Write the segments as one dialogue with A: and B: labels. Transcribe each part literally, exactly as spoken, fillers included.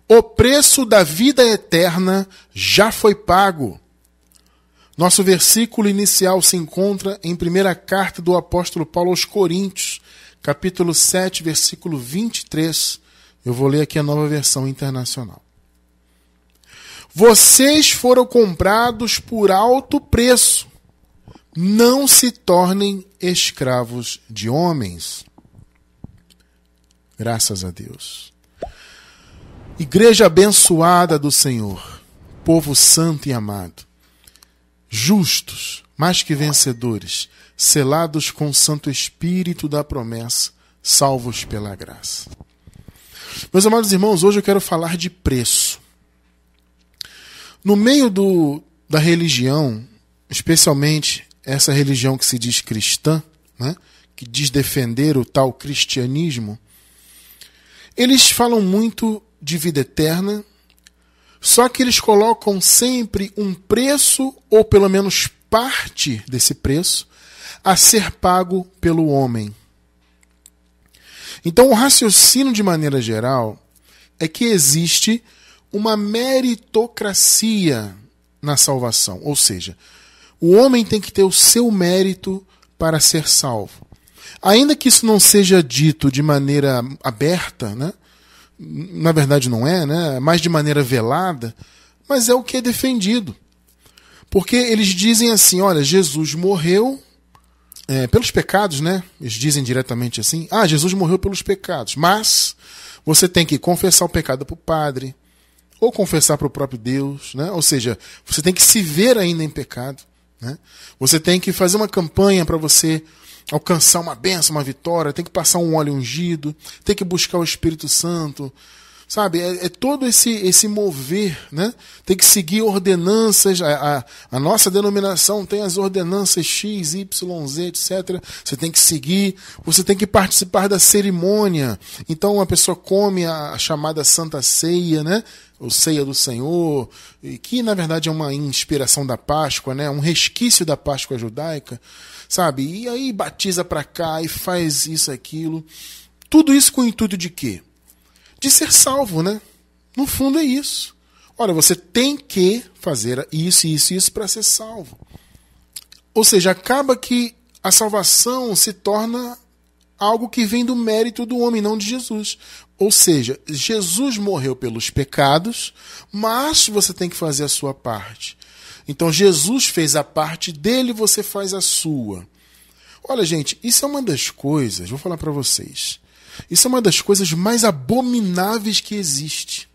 A: O preço da vida eterna já foi pago. Nosso versículo inicial se encontra em primeira carta do apóstolo Paulo aos Coríntios, capítulo sete, versículo vinte e três. Eu vou ler aqui a Nova Versão Internacional. Vocês foram comprados por alto preço. Não se tornem escravos de homens. Graças a Deus. Igreja abençoada do Senhor, povo santo e amado, justos, mais que vencedores, selados com o Santo Espírito da promessa, salvos pela graça. Meus amados irmãos, hoje eu quero falar de preço. No meio do, da religião, especialmente essa religião que se diz cristã, né, que diz defender o tal cristianismo, eles falam muito de vida eterna, só que eles colocam sempre um preço, ou pelo menos parte desse preço, a ser pago pelo homem. Então o raciocínio de maneira geral é que existe uma meritocracia na salvação, ou seja, o homem tem que ter o seu mérito para ser salvo. Ainda que isso não seja dito de maneira aberta, né? Na verdade não é, né? Mais de maneira velada, mas é o que é defendido. Porque eles dizem assim, olha, Jesus morreu é, pelos pecados, né? Eles dizem diretamente assim, ah, Jesus morreu pelos pecados, mas você tem que confessar o pecado para o padre, ou confessar para o próprio Deus, né? Ou seja, você tem que se ver ainda em pecado, né? Você tem que fazer uma campanha para você alcançar uma bênção, uma vitória, tem que passar um óleo ungido, tem que buscar o Espírito Santo, sabe? É, é todo esse, esse mover, né? Tem que seguir ordenanças, a, a, a nossa denominação tem as ordenanças X, Y, Z, etcétera. Você tem que seguir, você tem que participar da cerimônia. Então a pessoa come a, a chamada Santa Ceia, né? Ou Ceia do Senhor, que na verdade é uma inspiração da Páscoa, né? Um resquício da Páscoa judaica, sabe? E aí batiza para cá e faz isso, aquilo. Tudo isso com o intuito de quê? De ser salvo, né? No fundo é isso. Olha, você tem que fazer isso, isso e isso para ser salvo. Ou seja, acaba que a salvação se torna algo que vem do mérito do homem, não de Jesus. Ou seja, Jesus morreu pelos pecados, mas você tem que fazer a sua parte. Então Jesus fez a parte dele, você faz a sua. Olha, gente, isso é uma das coisas, vou falar para vocês, isso é uma das coisas mais abomináveis que existe.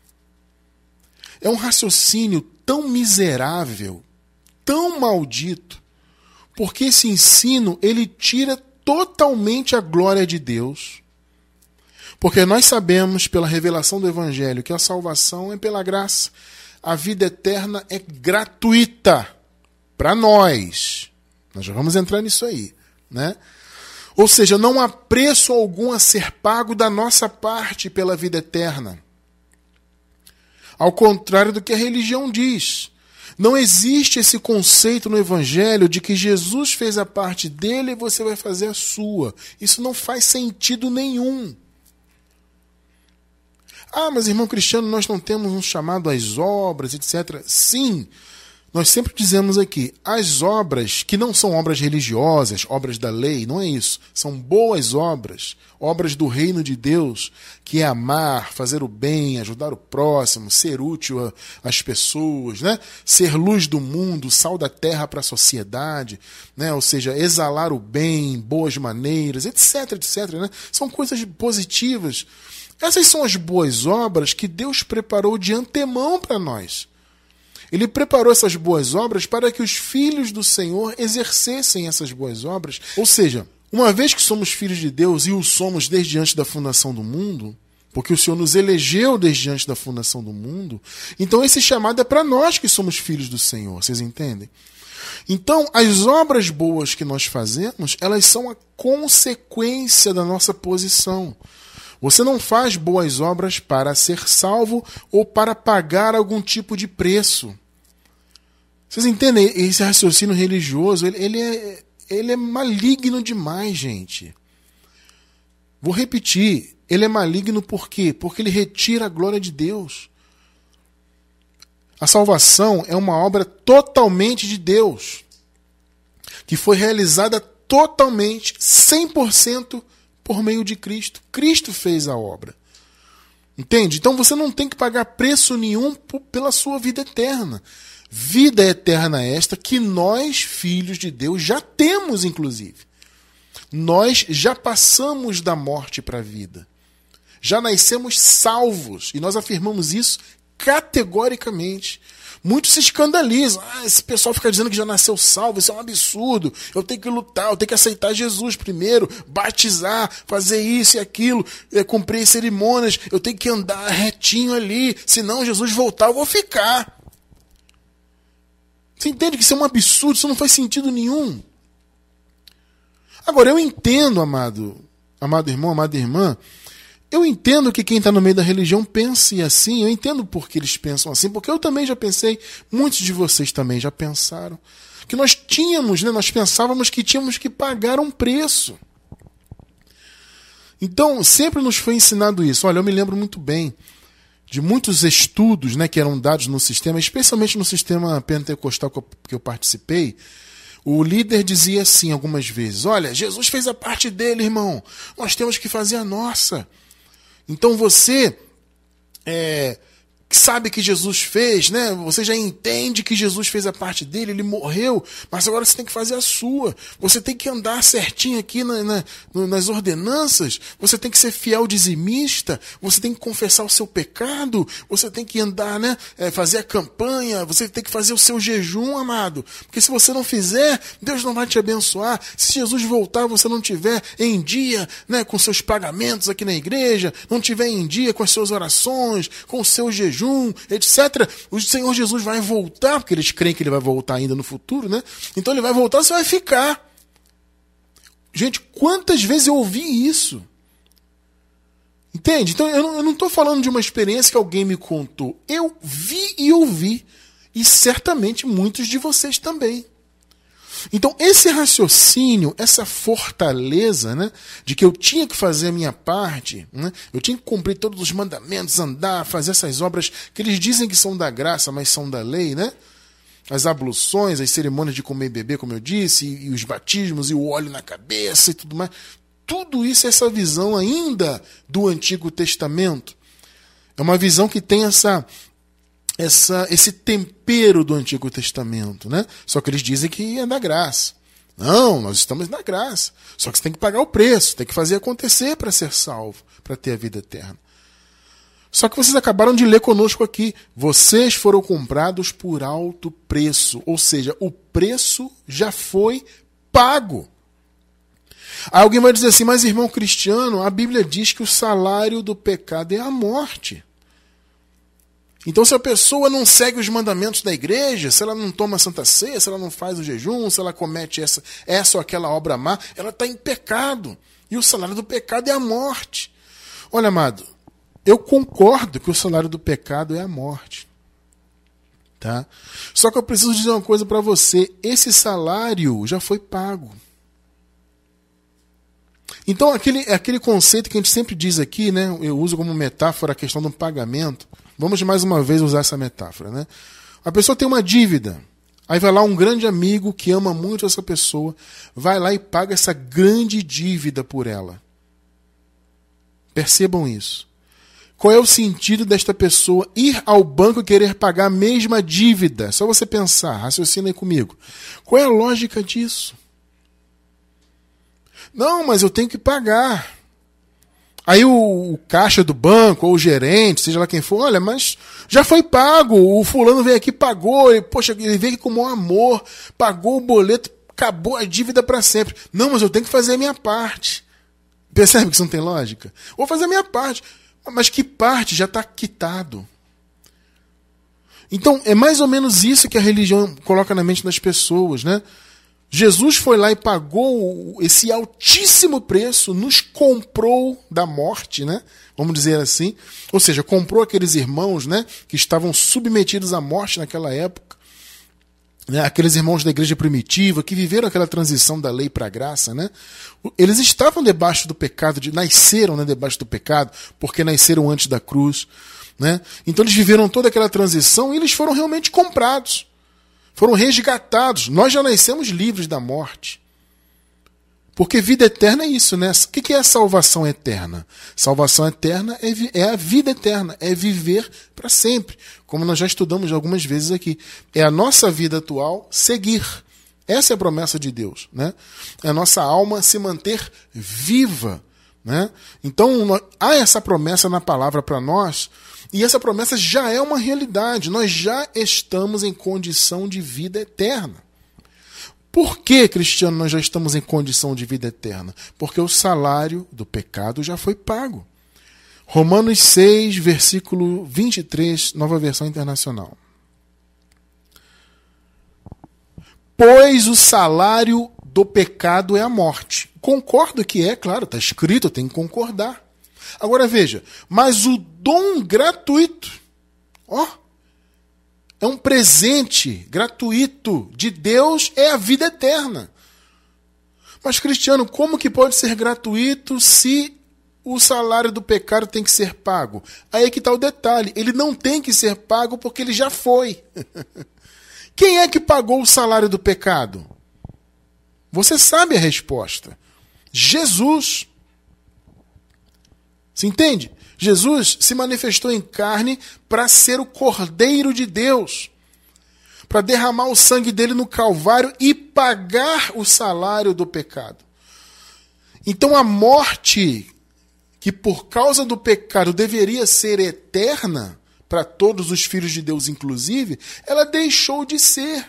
A: É um raciocínio tão miserável, tão maldito, porque esse ensino, ele tira totalmente a glória de Deus. Porque nós sabemos, pela revelação do Evangelho, que a salvação é pela graça. A vida eterna é gratuita para nós. Nós já vamos entrar nisso aí, né? Ou seja, não há preço algum a ser pago da nossa parte pela vida eterna. Ao contrário do que a religião diz. Não existe esse conceito no Evangelho de que Jesus fez a parte dele e você vai fazer a sua. Isso não faz sentido nenhum. Ah, mas irmão Cristiano, nós não temos um chamado às obras, etcétera. Sim, nós sempre dizemos aqui, as obras que não são obras religiosas, obras da lei, não é isso. São boas obras, obras do reino de Deus, que é amar, fazer o bem, ajudar o próximo, ser útil às pessoas, né? Ser luz do mundo, sal da terra para a sociedade, né? Ou seja, exalar o bem, boas maneiras, etc, etcétera. Né? São coisas positivas. Essas são as boas obras que Deus preparou de antemão para nós. Ele preparou essas boas obras para que os filhos do Senhor exercessem essas boas obras. Ou seja, uma vez que somos filhos de Deus e o somos desde antes da fundação do mundo, porque o Senhor nos elegeu desde antes da fundação do mundo, então esse chamado é para nós que somos filhos do Senhor, vocês entendem? Então, as obras boas que nós fazemos, elas são a consequência da nossa posição. Você não faz boas obras para ser salvo ou para pagar algum tipo de preço. Vocês entendem? Esse raciocínio religioso, ele, ele, é, ele é maligno demais, gente. Vou repetir. ele é maligno por quê? Porque ele retira a glória de Deus. A salvação é uma obra totalmente de Deus, que foi realizada totalmente, cem por cento por meio de Cristo. Cristo fez a obra. Entende? Então você não tem que pagar preço nenhum pela sua vida eterna. Vida eterna esta que nós, filhos de Deus, já temos, inclusive. Nós já passamos da morte para a vida. Já nascemos salvos. E nós afirmamos isso categoricamente. Muitos se escandalizam. Ah, esse pessoal fica dizendo que já nasceu salvo. Isso é um absurdo. Eu tenho que lutar, eu tenho que aceitar Jesus primeiro, batizar, fazer isso e aquilo, é, cumprir cerimônias. Eu tenho que andar retinho ali. Senão Jesus voltar, eu vou ficar. Você entende que isso é um absurdo? Isso não faz sentido nenhum. Agora, eu entendo, amado, amado irmão, amada irmã, eu entendo que quem está no meio da religião pense assim, eu entendo por que eles pensam assim, porque eu também já pensei, muitos de vocês também já pensaram, que nós tínhamos, né, nós pensávamos que tínhamos que pagar um preço. Então, sempre nos foi ensinado isso. Olha, eu me lembro muito bem de muitos estudos, né, que eram dados no sistema, especialmente no sistema pentecostal que eu, que eu participei. O líder dizia assim algumas vezes: olha, Jesus fez a parte dele, irmão, nós temos que fazer a nossa. Então você é, sabe que Jesus fez, né? Você já entende que Jesus fez a parte dele, ele morreu, mas agora você tem que fazer a sua. Você tem que andar certinho aqui na, na, nas ordenanças, você tem que ser fiel dizimista, você tem que confessar o seu pecado, você tem que andar, né? É, fazer a campanha, você tem que fazer o seu jejum, amado. Porque se você não fizer, Deus não vai te abençoar. Se Jesus voltar, você não tiver em dia, né, com seus pagamentos aqui na igreja, não tiver em dia com as suas orações, com o seu jejum, etcétera, o Senhor Jesus vai voltar, porque eles creem que ele vai voltar ainda no futuro, né? Então ele vai voltar, você vai ficar. Gente, quantas vezes eu ouvi isso? Entende? Então eu não estou falando de uma experiência que alguém me contou. Eu vi e ouvi. E certamente muitos de vocês também. Então, esse raciocínio, essa fortaleza, né, de que eu tinha que fazer a minha parte, né, eu tinha que cumprir todos os mandamentos, andar, fazer essas obras que eles dizem que são da graça, mas são da lei, né? As abluções, as cerimônias de comer e beber, como eu disse, e, e os batismos, e o óleo na cabeça e tudo mais. Tudo isso é essa visão ainda do Antigo Testamento. É uma visão que tem essa... Essa, esse tempero do Antigo Testamento, né? Só que eles dizem que é da graça. Não, nós estamos na graça. Só que você tem que pagar o preço, tem que fazer acontecer para ser salvo, para ter a vida eterna. Só que vocês acabaram de ler conosco aqui. Vocês foram comprados por alto preço. Ou seja, o preço já foi pago. Aí alguém vai dizer assim, mas irmão Cristiano, a Bíblia diz que o salário do pecado é a morte. Então, se a pessoa não segue os mandamentos da igreja, se ela não toma a Santa Ceia, se ela não faz o jejum, se ela comete essa, essa ou aquela obra má, ela está em pecado. E o salário do pecado é a morte. Olha, amado, eu concordo que o salário do pecado é a morte. Tá? Só que eu preciso dizer uma coisa para você. Esse salário já foi pago. Então, aquele, aquele conceito que a gente sempre diz aqui, né, eu uso como metáfora a questão do pagamento. Vamos mais uma vez usar essa metáfora, né? A pessoa tem uma dívida, aí vai lá um grande amigo que ama muito essa pessoa, vai lá e paga essa grande dívida por ela. Percebam isso. Qual é o sentido desta pessoa ir ao banco e querer pagar a mesma dívida? Só você pensar, raciocina aí comigo. Qual é a lógica disso? Não, mas eu tenho que pagar. Aí o, o caixa do banco, ou o gerente, seja lá quem for, olha, mas já foi pago, o fulano veio aqui, pagou, e, poxa, ele veio aqui com o maior amor, pagou o boleto, acabou a dívida para sempre. Não, mas eu tenho que fazer a minha parte. Percebe que isso não tem lógica? Vou fazer a minha parte. Mas que parte? Já está quitado. Então, é mais ou menos isso que a religião coloca na mente das pessoas, né? Jesus foi lá e pagou esse altíssimo preço, nos comprou da morte, né? Vamos dizer assim. Ou seja, comprou aqueles irmãos, né, que estavam submetidos à morte naquela época. né, aqueles irmãos da igreja primitiva que viveram aquela transição da lei para a graça, né, eles estavam debaixo do pecado, de, nasceram, né, debaixo do pecado, porque nasceram antes da cruz. Né? Então eles viveram toda aquela transição e eles foram realmente comprados. Foram resgatados. Nós já nascemos livres da morte. Porque vida eterna é isso, né? O que é a salvação eterna? Salvação eterna é a vida eterna, é viver para sempre. Como nós já estudamos algumas vezes aqui. É a nossa vida atual seguir. Essa é a promessa de Deus. Né? É a nossa alma se manter viva. Né? Então há essa promessa na palavra para nós. E essa promessa já é uma realidade. Nós já estamos em condição de vida eterna. Por que, Cristiano, nós já estamos em condição de vida eterna? Porque o salário do pecado já foi pago. Romanos seis, versículo vinte e três, Nova Versão Internacional. Pois o salário do pecado é a morte. Concordo que é, claro, está escrito, tem que concordar. Agora veja, mas o dom gratuito, ó, é um presente gratuito de Deus, é a vida eterna. Mas, Cristiano, como que pode ser gratuito se o salário do pecado tem que ser pago? Aí é que está o detalhe, ele não tem que ser pago porque ele já foi. Quem é que pagou o salário do pecado? Você sabe a resposta. Jesus. Você entende? Jesus se manifestou em carne para ser o Cordeiro de Deus, para derramar o sangue dele no Calvário e pagar o salário do pecado. Então a morte, que por causa do pecado deveria ser eterna, para todos os filhos de Deus inclusive, ela deixou de ser.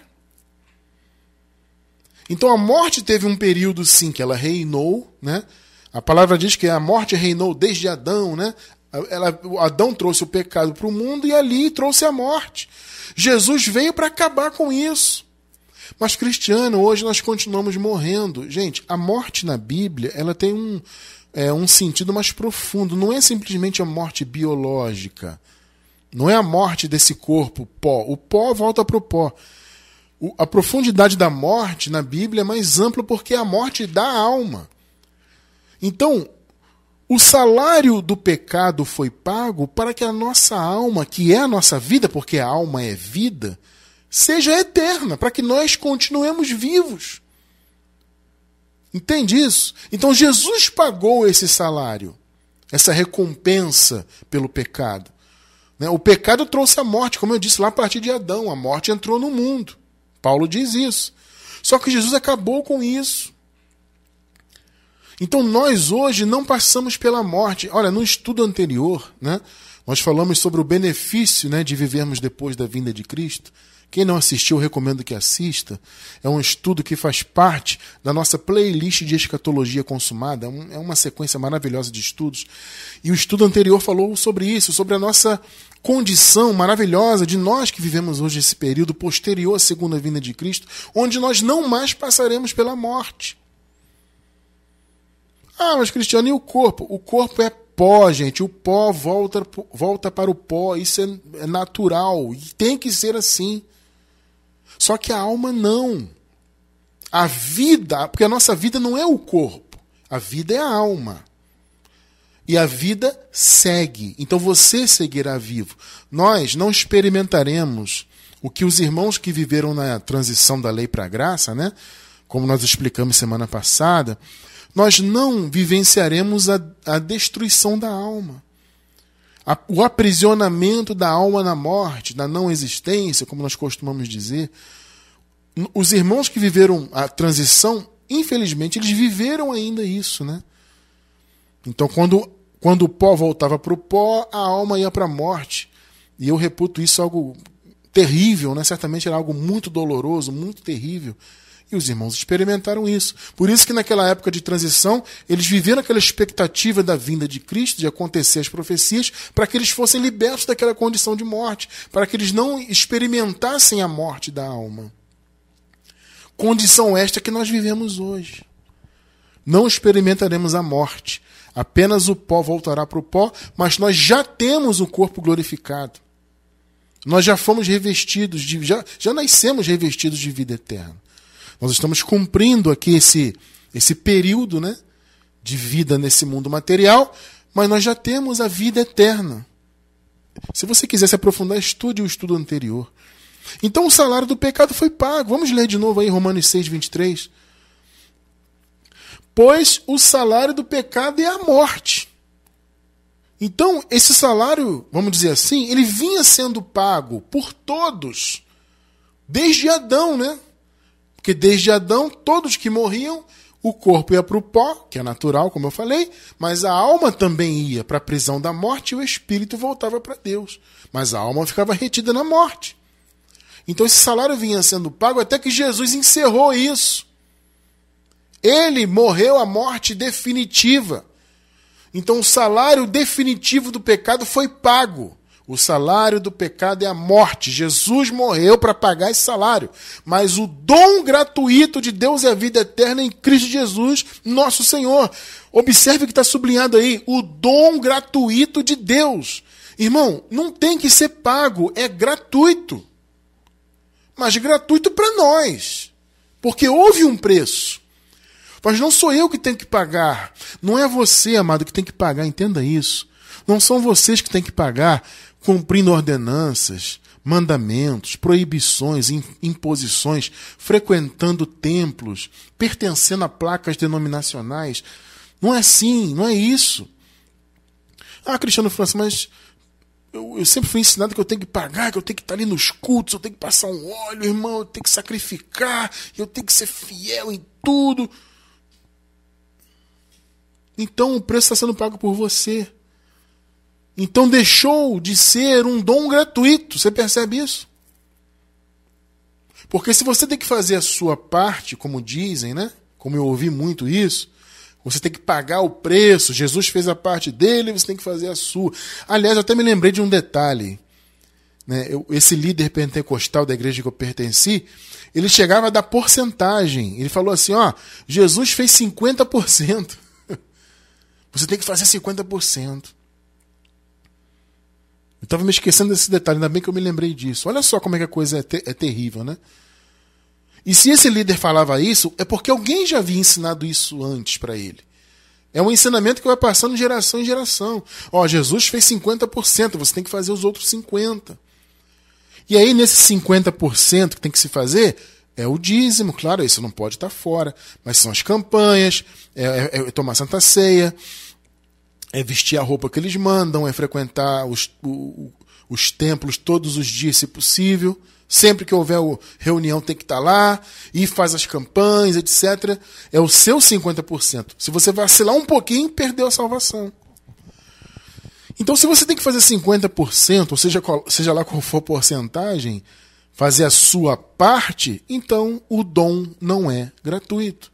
A: Então a morte teve um período sim que ela reinou, né? A palavra diz que a morte reinou desde Adão, né? Ela, Adão trouxe o pecado para o mundo e ali trouxe a morte. Jesus veio para acabar com isso. Mas, Cristiano, hoje nós continuamos morrendo. Gente, a morte na Bíblia, ela tem um, é, um sentido mais profundo. Não é simplesmente a morte biológica. Não é a morte desse corpo pó. O pó volta para o pó. A profundidade da morte na Bíblia é mais ampla porque é a morte da alma. Então, o salário do pecado foi pago para que a nossa alma, que é a nossa vida, porque a alma é vida, seja eterna, para que nós continuemos vivos. Entende isso? Então Jesus pagou esse salário, essa recompensa pelo pecado. O pecado trouxe a morte, como eu disse lá a partir de Adão, a morte entrou no mundo. Paulo diz isso. Só que Jesus acabou com isso. Então nós hoje não passamos pela morte. Olha, no estudo anterior, né, nós falamos sobre o benefício, né, de vivermos depois da vinda de Cristo. Quem não assistiu, eu recomendo que assista. É um estudo que faz parte da nossa playlist de escatologia consumada. É uma sequência maravilhosa de estudos. E o estudo anterior falou sobre isso, sobre a nossa condição maravilhosa de nós que vivemos hoje esse período posterior à segunda vinda de Cristo, onde nós não mais passaremos pela morte. Ah, mas Cristiano, e o corpo? O corpo é pó, gente. O pó volta, volta para o pó. Isso é natural. E tem que ser assim. Só que a alma não. A vida, porque a nossa vida não é o corpo. A vida é a alma. E a vida segue. Então você seguirá vivo. Nós não experimentaremos o que os irmãos que viveram na transição da lei para a graça, né? Como nós explicamos semana passada, nós não vivenciaremos a, a destruição da alma. A, o aprisionamento da alma na morte, na não existência, como nós costumamos dizer. Os irmãos que viveram a transição, infelizmente, eles viveram ainda isso, né? Então, quando, quando o pó voltava para o pó, a alma ia para a morte. E eu reputo isso algo terrível, né? Certamente era algo muito doloroso, muito terrível. E os irmãos experimentaram isso. Por isso que naquela época de transição, eles viveram aquela expectativa da vinda de Cristo, de acontecer as profecias, para que eles fossem libertos daquela condição de morte, para que eles não experimentassem a morte da alma. Condição esta que nós vivemos hoje. Não experimentaremos a morte. Apenas o pó voltará para o pó, mas nós já temos o corpo glorificado. Nós já fomos revestidos, de, já, já nascemos revestidos de vida eterna. Nós estamos cumprindo aqui esse, esse período, né, de vida nesse mundo material, mas nós já temos a vida eterna. Se você quiser se aprofundar, estude o estudo anterior. Então o salário do pecado foi pago. Vamos ler de novo aí Romanos seis, vinte e três. Pois o salário do pecado é a morte. Então, esse salário, vamos dizer assim, ele vinha sendo pago por todos, desde Adão, né? Porque desde Adão, todos que morriam, o corpo ia para o pó, que é natural, como eu falei, mas a alma também ia para a prisão da morte e o espírito voltava para Deus. Mas a alma ficava retida na morte. Então esse salário vinha sendo pago até que Jesus encerrou isso. Ele morreu a morte definitiva. Então o salário definitivo do pecado foi pago. O salário do pecado é a morte. Jesus morreu para pagar esse salário. Mas o dom gratuito de Deus é a vida eterna em Cristo Jesus, nosso Senhor. Observe que está sublinhado aí, o dom gratuito de Deus. Irmão, não tem que ser pago, é gratuito. Mas gratuito para nós. Porque houve um preço. Mas não sou eu que tenho que pagar. Não é você, amado, que tem que pagar, entenda isso. Não são vocês que têm que pagar cumprindo ordenanças, mandamentos, proibições, imposições, frequentando templos, pertencendo a placas denominacionais. Não é assim, não é isso. Ah, Cristiano França, mas eu, eu sempre fui ensinado que eu tenho que pagar, que eu tenho que estar ali nos cultos, eu tenho que passar um óleo, irmão, eu tenho que sacrificar, eu tenho que ser fiel em tudo. Então o preço está sendo pago por você. Então deixou de ser um dom gratuito. Você percebe isso? Porque se você tem que fazer a sua parte, como dizem, né? Como eu ouvi muito isso, você tem que pagar o preço. Jesus fez a parte dele, você tem que fazer a sua. Aliás, eu até me lembrei de um detalhe. Né? Eu, esse líder pentecostal da igreja que eu pertenci, ele chegava a dar porcentagem. Ele falou assim, ó, Jesus fez cinquenta por cento. Você tem que fazer cinquenta por cento. Eu estava me esquecendo desse detalhe, ainda bem que eu me lembrei disso. Olha só como é que a coisa é, ter, é terrível, né? E se esse líder falava isso, é porque alguém já havia ensinado isso antes para ele. É um ensinamento que vai passando de geração em geração. Ó, Jesus fez cinquenta por cento, você tem que fazer os outros cinquenta por cento. E aí, nesse cinquenta por cento que tem que se fazer, é o dízimo, claro, isso não pode estar fora. Mas são as campanhas, é, é, é tomar Santa Ceia, é vestir a roupa que eles mandam, é frequentar os, o, os templos todos os dias, se possível. Sempre que houver reunião tem que estar lá, e faz as campanhas, etcétera. É o seu cinquenta por cento. Se você vacilar um pouquinho, perdeu a salvação. Então, se você tem que fazer cinquenta por cento, ou seja, seja lá qual for a porcentagem, fazer a sua parte, então o dom não é gratuito.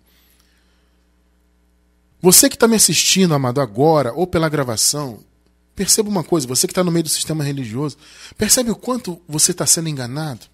A: Você que está me assistindo, amado, agora, ou pela gravação, perceba uma coisa, você que está no meio do sistema religioso, percebe o quanto você está sendo enganado?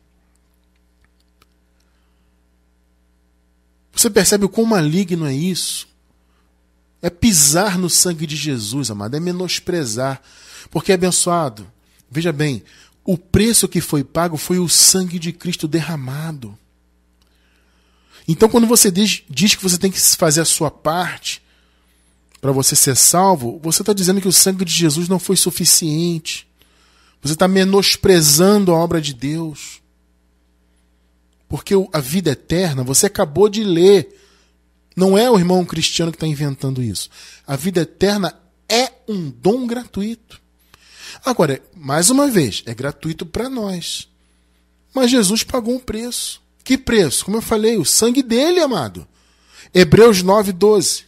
A: Você percebe o quão maligno é isso? É pisar no sangue de Jesus, amado, é menosprezar. Porque, abençoado, veja bem, o preço que foi pago foi o sangue de Cristo derramado. Então, quando você diz, diz que você tem que fazer a sua parte para você ser salvo, você está dizendo que o sangue de Jesus não foi suficiente. Você está menosprezando a obra de Deus. Porque a vida eterna, você acabou de ler. Não é o irmão cristiano que está inventando isso. A vida eterna é um dom gratuito. Agora, mais uma vez, é gratuito para nós. Mas Jesus pagou um preço. Que preço? Como eu falei, o sangue dele, amado. Hebreus nove, doze.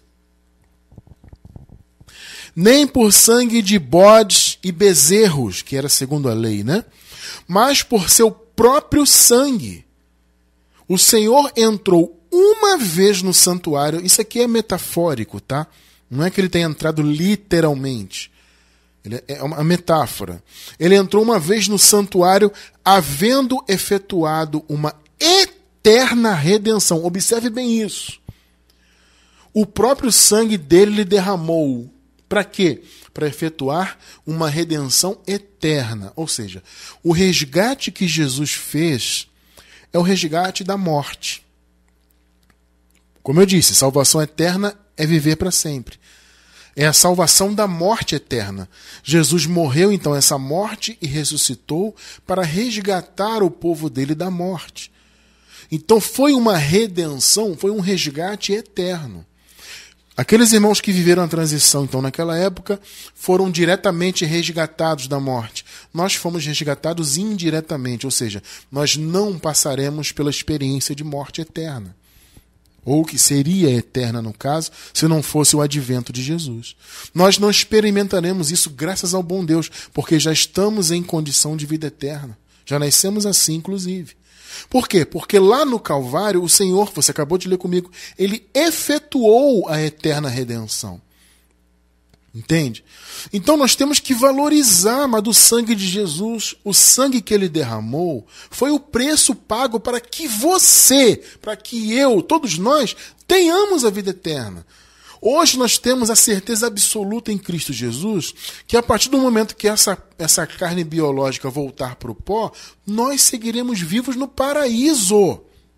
A: Nem por sangue de bodes e bezerros, que era segundo a lei, né? Mas por seu próprio sangue. O Senhor entrou uma vez no santuário. Isso aqui é metafórico, tá? Não é que ele tenha entrado literalmente. Ele é uma metáfora. Ele entrou uma vez no santuário, havendo efetuado uma eterna redenção. Observe bem isso. O próprio sangue dele lhe derramou Para quê? Para efetuar uma redenção eterna. Ou seja, o resgate que Jesus fez é o resgate da morte. Como eu disse, salvação eterna é viver para sempre. É a salvação da morte eterna. Jesus morreu, então, essa morte e ressuscitou para resgatar o povo dele da morte. Então foi uma redenção, foi um resgate eterno. Aqueles irmãos que viveram a transição, então, naquela época, foram diretamente resgatados da morte. Nós fomos resgatados indiretamente, ou seja, nós não passaremos pela experiência de morte eterna. Ou que seria eterna, no caso, se não fosse o advento de Jesus. Nós não experimentaremos isso graças ao bom Deus, porque já estamos em condição de vida eterna. Já nascemos assim, inclusive. Por quê? Porque lá no Calvário, o Senhor, você acabou de ler comigo, ele efetuou a eterna redenção. Entende? Então nós temos que valorizar, mas do sangue de Jesus, o sangue que ele derramou, foi o preço pago para que você, para que eu, todos nós, tenhamos a vida eterna. Hoje nós temos a certeza absoluta em Cristo Jesus que a partir do momento que essa, essa carne biológica voltar para o pó, nós seguiremos vivos no paraíso.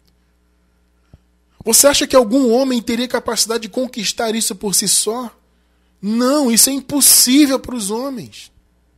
A: Você acha que algum homem teria capacidade de conquistar isso por si só? Não, isso é impossível para os homens.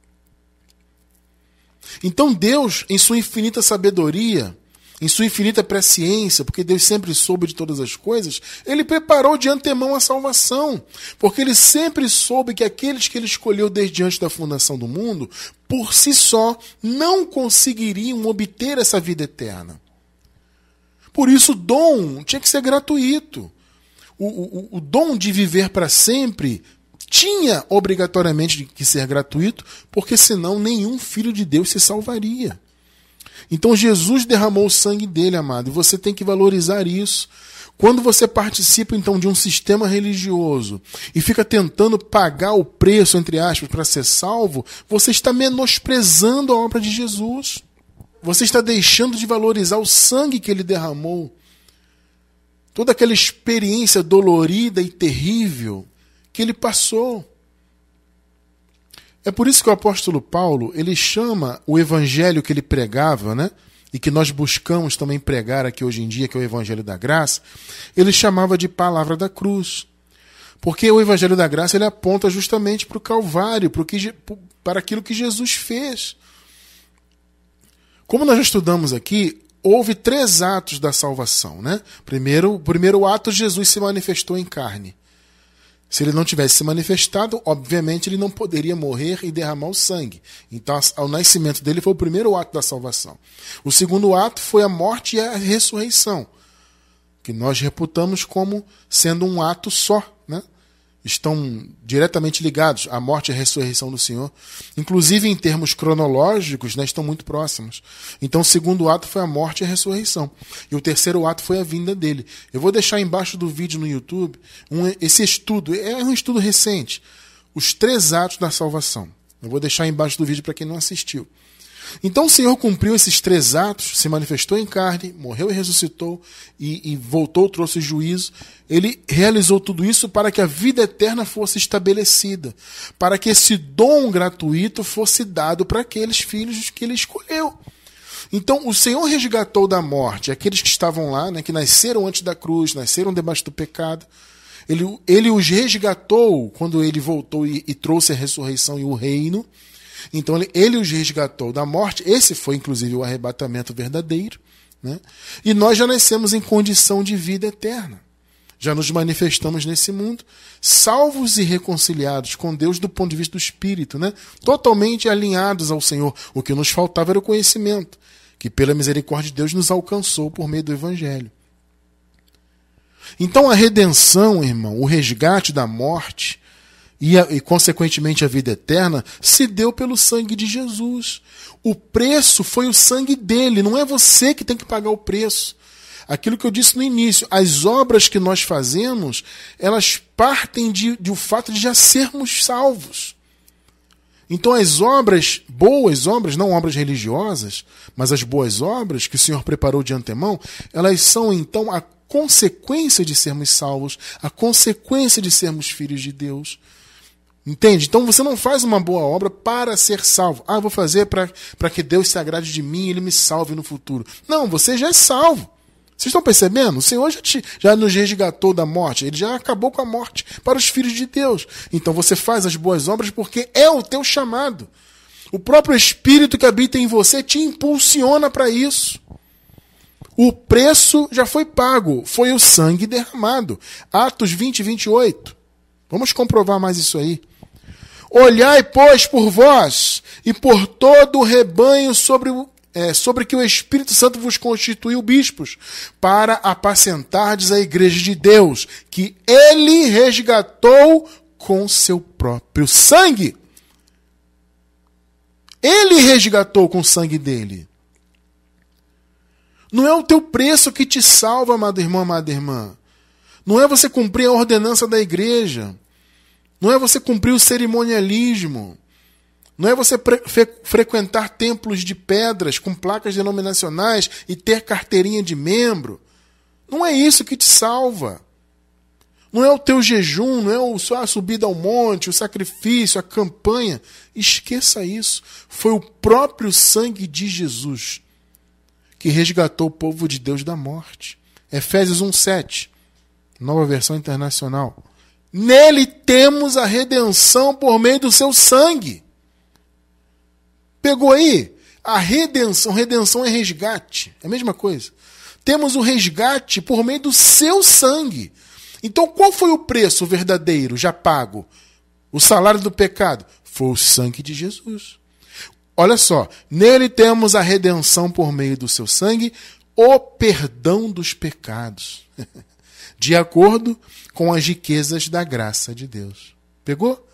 A: Então Deus, em sua infinita sabedoria, em sua infinita presciência, porque Deus sempre soube de todas as coisas, ele preparou de antemão a salvação, porque ele sempre soube que aqueles que ele escolheu desde antes da fundação do mundo, por si só, não conseguiriam obter essa vida eterna. Por isso o dom tinha que ser gratuito. O, o, o dom de viver para sempre tinha obrigatoriamente que ser gratuito, porque senão nenhum filho de Deus se salvaria. Então Jesus derramou o sangue dele, amado, e você tem que valorizar isso. Quando você participa, então, de um sistema religioso e fica tentando pagar o preço, entre aspas, para ser salvo, você está menosprezando a obra de Jesus. Você está deixando de valorizar o sangue que ele derramou. Toda aquela experiência dolorida e terrível que ele passou. É por isso que o apóstolo Paulo, ele chama o evangelho que ele pregava, né, e que nós buscamos também pregar aqui hoje em dia, que é o evangelho da graça, ele chamava de palavra da cruz. Porque o evangelho da graça ele aponta justamente para o Calvário, para, o que, para aquilo que Jesus fez. Como nós já estudamos aqui, houve três atos da salvação, né? Primeiro, o primeiro ato, Jesus se manifestou em carne. Se ele não tivesse se manifestado, obviamente ele não poderia morrer e derramar o sangue. Então, o nascimento dele foi o primeiro ato da salvação. O segundo ato foi a morte e a ressurreição, que nós reputamos como sendo um ato só, né? Estão diretamente ligados à morte e à ressurreição do Senhor. Inclusive, em termos cronológicos, né, estão muito próximos. Então, o segundo ato foi a morte e a ressurreição. E o terceiro ato foi a vinda dele. Eu vou deixar embaixo do vídeo no YouTube um, esse estudo. É um estudo recente. Os três atos da salvação. Eu vou deixar embaixo do vídeo para quem não assistiu. Então o Senhor cumpriu esses três atos, se manifestou em carne, morreu e ressuscitou, e, e voltou, trouxe juízo. Ele realizou tudo isso para que a vida eterna fosse estabelecida, para que esse dom gratuito fosse dado para aqueles filhos que ele escolheu. Então o Senhor resgatou da morte aqueles que estavam lá, né, que nasceram antes da cruz, nasceram debaixo do pecado. Ele, ele os resgatou quando ele voltou e, e trouxe a ressurreição e o reino. Então ele, ele os resgatou da morte. Esse foi inclusive o arrebatamento verdadeiro, né? E nós já nascemos em condição de vida eterna. Já nos manifestamos nesse mundo, salvos e reconciliados com Deus do ponto de vista do Espírito, né? Totalmente alinhados ao Senhor. O que nos faltava era o conhecimento, que pela misericórdia de Deus nos alcançou por meio do Evangelho. Então a redenção, irmão, o resgate da morte E, a, e, consequentemente, a vida eterna, se deu pelo sangue de Jesus. O preço foi o sangue dele, não é você que tem que pagar o preço. Aquilo que eu disse no início, as obras que nós fazemos, elas partem de, de o fato de já sermos salvos. Então as obras, boas obras, não obras religiosas, mas as boas obras que o Senhor preparou de antemão, elas são então a consequência de sermos salvos, a consequência de sermos filhos de Deus. Entende? Então você não faz uma boa obra para ser salvo. Ah, vou fazer para que Deus se agrade de mim e Ele me salve no futuro. Não, você já é salvo. Vocês estão percebendo? O Senhor já, te, já nos resgatou da morte. Ele já acabou com a morte para os filhos de Deus. Então você faz as boas obras porque é o teu chamado. O próprio Espírito que habita em você te impulsiona para isso. O preço já foi pago. Foi o sangue derramado. Atos vinte, vinte e oito. Vamos comprovar mais isso aí. Olhai, pois, por vós e por todo o rebanho sobre, é, sobre que o Espírito Santo vos constituiu bispos, para apacentardes a igreja de Deus, que Ele resgatou com seu próprio sangue. Ele resgatou com o sangue dele. Não é o teu preço que te salva, amado irmão, amada irmã. Não é você cumprir a ordenança da igreja. Não é você cumprir o cerimonialismo. Não é você fre- frequentar templos de pedras com placas denominacionais e ter carteirinha de membro. Não é isso que te salva. Não é o teu jejum, não é o, só a subida ao monte, o sacrifício, a campanha. Esqueça isso. Foi o próprio sangue de Jesus que resgatou o povo de Deus da morte. Efésios um, sete, nova versão internacional. Nele temos a redenção por meio do seu sangue. Pegou aí? A redenção, redenção é resgate, é a mesma coisa. Temos o resgate por meio do seu sangue. Então qual foi o preço verdadeiro, já pago? O salário do pecado? Foi o sangue de Jesus. Olha só, nele temos a redenção por meio do seu sangue, o perdão dos pecados. De acordo com as riquezas da graça de Deus. Pegou?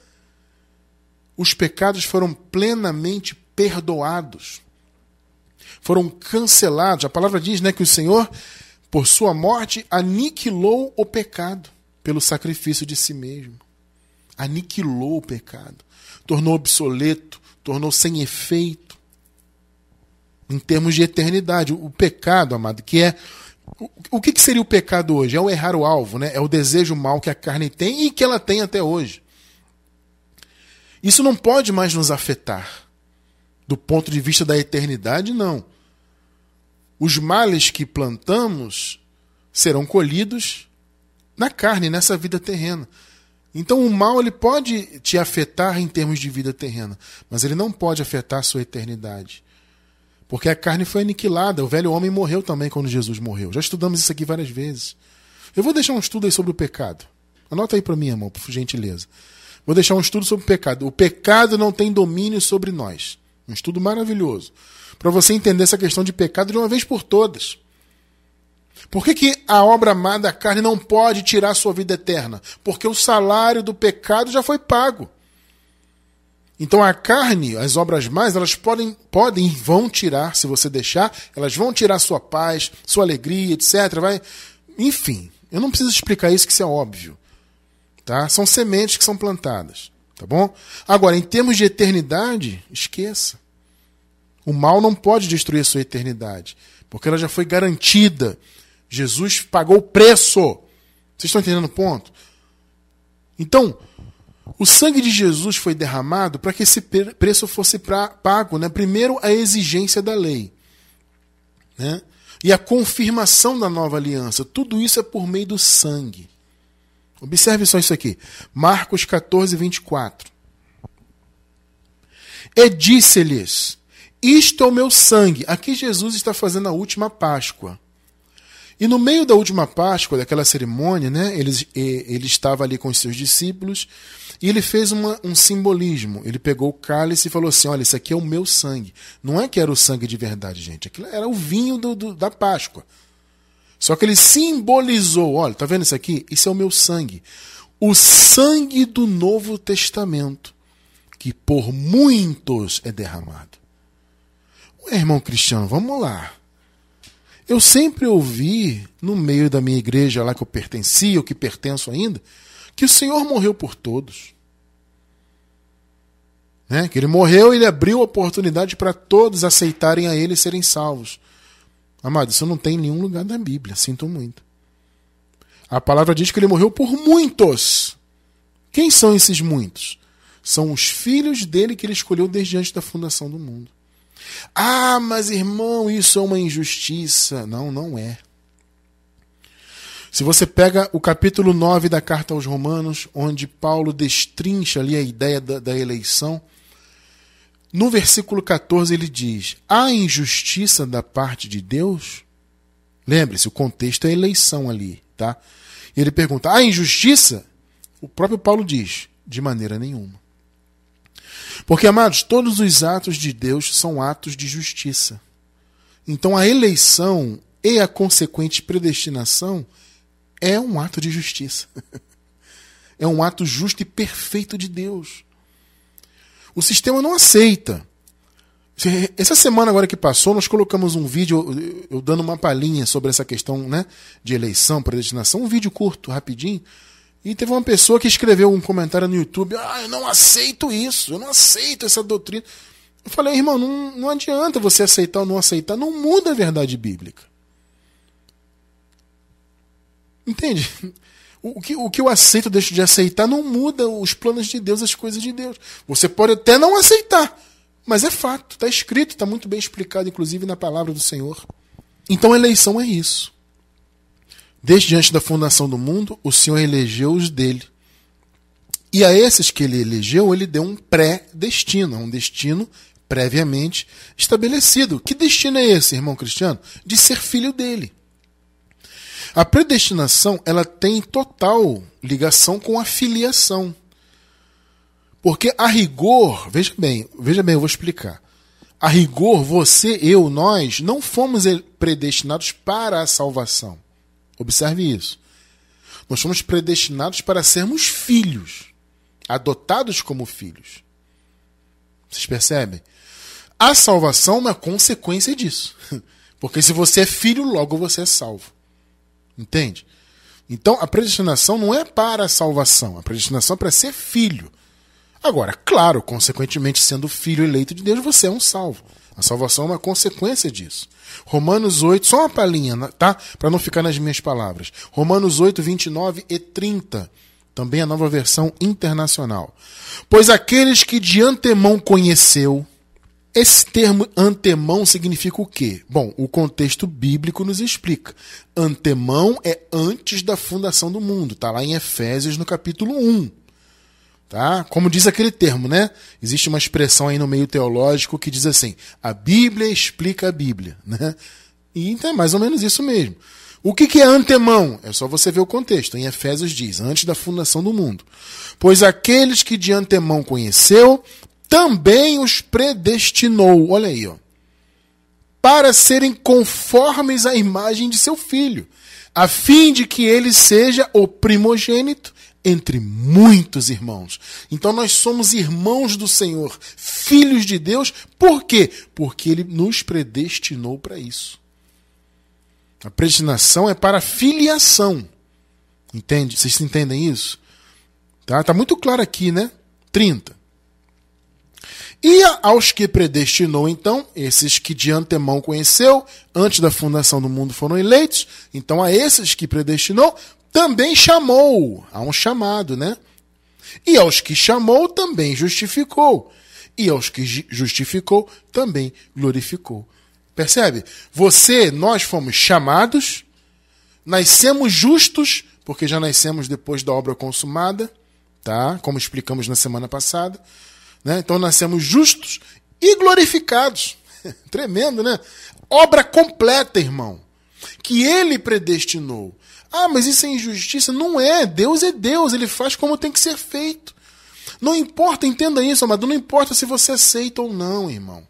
A: Os pecados foram plenamente perdoados. Foram cancelados. A palavra diz, né, que o Senhor, por sua morte, aniquilou o pecado pelo sacrifício de si mesmo. Aniquilou o pecado. Tornou obsoleto, tornou sem efeito. Em termos de eternidade. O pecado, amado, que é... O que seria o pecado hoje? É o errar o alvo, né? É o desejo mal que a carne tem e que ela tem até hoje. Isso não pode mais nos afetar. Do ponto de vista da eternidade, não. Os males que plantamos serão colhidos na carne, nessa vida terrena. Então o mal ele pode te afetar em termos de vida terrena, mas ele não pode afetar a sua eternidade. Porque a carne foi aniquilada, o velho homem morreu também quando Jesus morreu. Já estudamos isso aqui várias vezes. Eu vou deixar um estudo aí sobre o pecado. Anota aí para mim, irmão, por gentileza. Vou deixar um estudo sobre o pecado. O pecado não tem domínio sobre nós. Um estudo maravilhoso. Para você entender essa questão de pecado de uma vez por todas. Por que, que a obra amada da carne não pode tirar a sua vida eterna? Porque o salário do pecado já foi pago. Então a carne, as obras más, elas podem, podem e vão tirar, se você deixar, elas vão tirar sua paz, sua alegria, etcétera. Vai... Enfim, eu não preciso explicar isso, que isso é óbvio. Tá? São sementes que são plantadas. Tá bom? Agora, em termos de eternidade, esqueça. O mal não pode destruir a sua eternidade, porque ela já foi garantida. Jesus pagou o preço. Vocês estão entendendo o ponto? Então, o sangue de Jesus foi derramado para que esse preço fosse pra, pago. Né? Primeiro, a exigência da lei. Né? E a confirmação da nova aliança. Tudo isso é por meio do sangue. Observe só isso aqui. Marcos catorze, vinte e quatro. E disse-lhes, isto é o meu sangue. Aqui Jesus está fazendo a última Páscoa. E no meio da última Páscoa, daquela cerimônia, né, ele, ele estava ali com os seus discípulos e ele fez uma, um simbolismo. Ele pegou o cálice e falou assim, olha, isso aqui é o meu sangue. Não é que era o sangue de verdade, gente. Aquilo era o vinho do, do, da Páscoa. Só que ele simbolizou, olha, tá vendo isso aqui? Isso é o meu sangue. O sangue do Novo Testamento, que por muitos é derramado. Ué, irmão Cristiano, vamos lá. Eu sempre ouvi, no meio da minha igreja lá que eu pertencia, ou que pertenço ainda, que o Senhor morreu por todos. Né? Que ele morreu e ele abriu a oportunidade para todos aceitarem a ele e serem salvos. Amado, isso não tem em nenhum lugar da Bíblia, sinto muito. A palavra diz que ele morreu por muitos. Quem são esses muitos? São os filhos dele que ele escolheu desde antes da fundação do mundo. Ah, mas irmão, isso é uma injustiça. Não, não é. Se você pega o capítulo nove da carta aos Romanos, onde Paulo destrincha ali a ideia da, da eleição, no versículo catorze ele diz: há injustiça da parte de Deus? Lembre-se, o contexto é eleição ali, tá? E ele pergunta: há injustiça? O próprio Paulo diz: de maneira nenhuma. Porque, amados, todos os atos de Deus são atos de justiça. Então a eleição e a consequente predestinação é um ato de justiça. É um ato justo e perfeito de Deus. O sistema não aceita. Essa semana agora que passou, nós colocamos um vídeo, eu dando uma palhinha sobre essa questão, né, de eleição, predestinação, um vídeo curto, rapidinho, e teve uma pessoa que escreveu um comentário no YouTube: ah, eu não aceito isso, eu não aceito essa doutrina. Eu falei: irmão, não, não adianta você aceitar ou não aceitar, não muda a verdade bíblica. Entende? O que, o que eu aceito ou deixo de aceitar não muda os planos de Deus, as coisas de Deus. Você pode até não aceitar, mas é fato, está escrito, está muito bem explicado, inclusive na palavra do Senhor. Então a eleição é isso. Desde antes da fundação do mundo, o Senhor elegeu os dele. E a esses que ele elegeu, ele deu um pré-destino, um destino previamente estabelecido. Que destino é esse, irmão cristiano? De ser filho dele. A predestinação, ela tem total ligação com a filiação. Porque a rigor, veja bem, veja bem, eu vou explicar. A rigor, você, eu, nós, não fomos predestinados para a salvação. Observe isso. Nós fomos predestinados para sermos filhos, adotados como filhos. Vocês percebem? A salvação é uma consequência disso. Porque se você é filho, logo você é salvo. Entende? Então a predestinação não é para a salvação. A predestinação é para ser filho. Agora, claro, consequentemente, sendo filho eleito de Deus, você é um salvo. A salvação é uma consequência disso. Romanos oito, só uma palhinha, tá? Para não ficar nas minhas palavras. Romanos oito, vinte e nove e trinta. Também a nova versão internacional. Pois aqueles que de antemão conheceu. Esse termo antemão significa o quê? Bom, o contexto bíblico nos explica. Antemão é antes da fundação do mundo. Está lá em Efésios, no capítulo um. Tá? Como diz aquele termo, né? Existe uma expressão aí no meio teológico que diz assim: a Bíblia explica a Bíblia. Né? E então é mais ou menos isso mesmo. O que, que é antemão? É só você ver o contexto. Em Efésios diz: antes da fundação do mundo. Pois aqueles que de antemão conheceu, também os predestinou. Olha aí, ó. Para serem conformes à imagem de seu filho, a fim de que ele seja o primogênito entre muitos irmãos. Então nós somos irmãos do Senhor, filhos de Deus. Por quê? Porque ele nos predestinou para isso. A predestinação é para filiação. Entende? Vocês entendem isso? Tá, tá muito claro aqui, né? trinta. E aos que predestinou, então, esses que de antemão conheceu, antes da fundação do mundo foram eleitos, então a esses que predestinou, também chamou. Há um chamado, né? E aos que chamou, também justificou. E aos que justificou, também glorificou. Percebe? Você, nós fomos chamados, nascemos justos, porque já nascemos depois da obra consumada, tá? Como explicamos na semana passada. Né? Então nascemos justos e glorificados. Tremendo, né? Obra completa, irmão. Que ele predestinou. Ah, mas isso é injustiça? Não é. Deus é Deus. Ele faz como tem que ser feito. Não importa, entenda isso, amado. Não importa se você aceita ou não, irmão.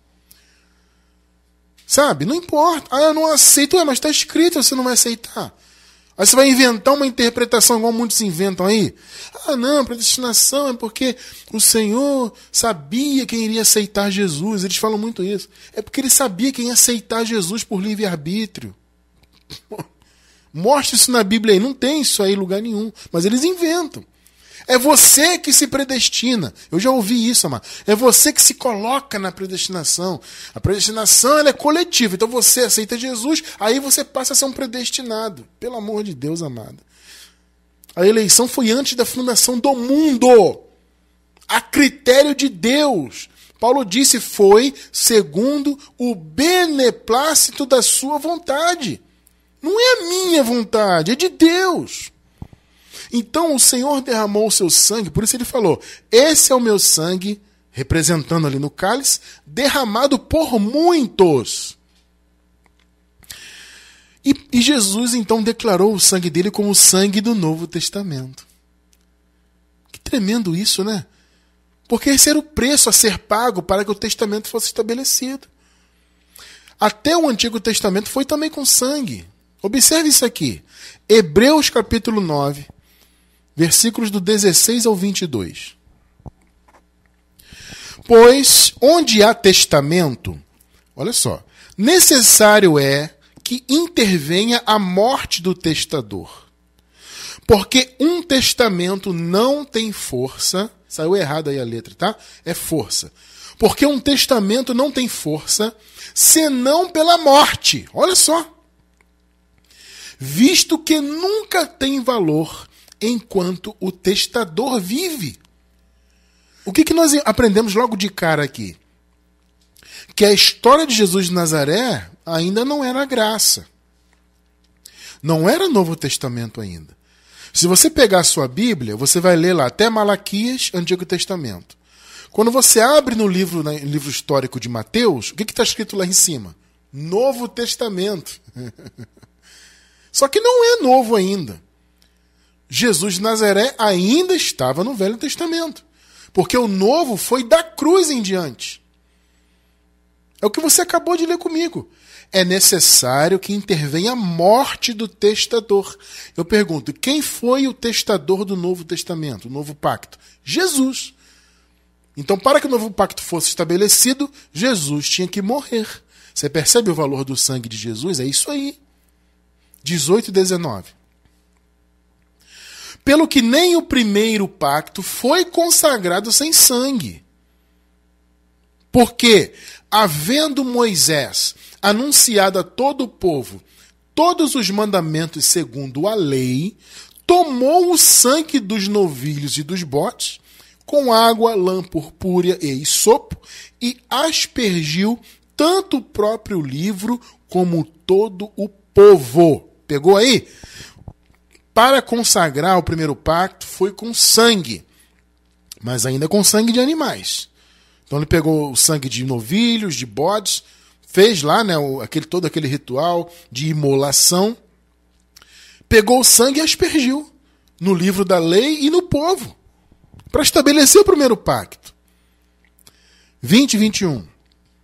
A: Sabe? Não importa. Ah, eu não aceito. Ué, mas está escrito, você não vai aceitar. Aí você vai inventar uma interpretação igual muitos inventam aí. Ah, não, predestinação é porque o Senhor sabia quem iria aceitar Jesus. Eles falam muito isso. É porque ele sabia quem ia aceitar Jesus por livre-arbítrio. Mostra isso na Bíblia aí. Não tem isso aí em lugar nenhum. Mas eles inventam. É você que se predestina. Eu já ouvi isso, amado. É você que se coloca na predestinação. A predestinação ela é coletiva. Então você aceita Jesus, aí você passa a ser um predestinado. Pelo amor de Deus, amado. A eleição foi antes da fundação do mundo. a critério de Deus. Paulo disse, foi segundo o beneplácito da sua vontade. Não é a minha vontade, é de Deus. Então o Senhor derramou o seu sangue, por isso ele falou, esse é o meu sangue, representando ali no cálice, derramado por muitos. E, e Jesus então declarou o sangue dele como o sangue do Novo Testamento. Que tremendo isso, né? Porque esse era o preço a ser pago para que o testamento fosse estabelecido. Até o Antigo Testamento foi também com sangue. Observe isso aqui. Hebreus capítulo nove, versículos do dezesseis ao vinte e dois. Pois onde há testamento, olha só, necessário é que intervenha a morte do testador. Porque um testamento não tem força. Saiu errado aí a letra, tá? É força. Porque um testamento não tem força senão pela morte. Olha só. Visto que nunca tem valor enquanto o testador vive. O que, que nós aprendemos logo de cara aqui? Que a história de Jesus de Nazaré ainda não era graça. Não era Novo Testamento ainda. Se você pegar a sua Bíblia, você vai ler lá até Malaquias, Antigo Testamento. Quando você abre no livro, no livro histórico de Mateus, o que está escrito lá em cima? Novo Testamento. Só que não é novo ainda. Jesus de Nazaré ainda estava no Velho Testamento. Porque o novo foi da cruz em diante. É o que você acabou de ler comigo. É necessário que intervenha a morte do testador. Eu pergunto, quem foi o testador do Novo Testamento, o Novo Pacto? Jesus. Então, para que o Novo Pacto fosse estabelecido, Jesus tinha que morrer. Você percebe o valor do sangue de Jesus? É isso aí. dezoito e dezenove. Pelo que nem o primeiro pacto foi consagrado sem sangue. Porque, havendo Moisés anunciado a todo o povo todos os mandamentos segundo a lei, tomou o sangue dos novilhos e dos bodes, com água, lã purpúrea e isopo, e aspergiu tanto o próprio livro como todo o povo. Pegou aí? Para consagrar o primeiro pacto foi com sangue, mas ainda com sangue de animais. Então ele pegou o sangue de novilhos, de bodes, fez lá, né, aquele, todo aquele ritual de imolação, pegou o sangue e aspergiu no livro da lei e no povo, para estabelecer o primeiro pacto. vinte e vinte e um.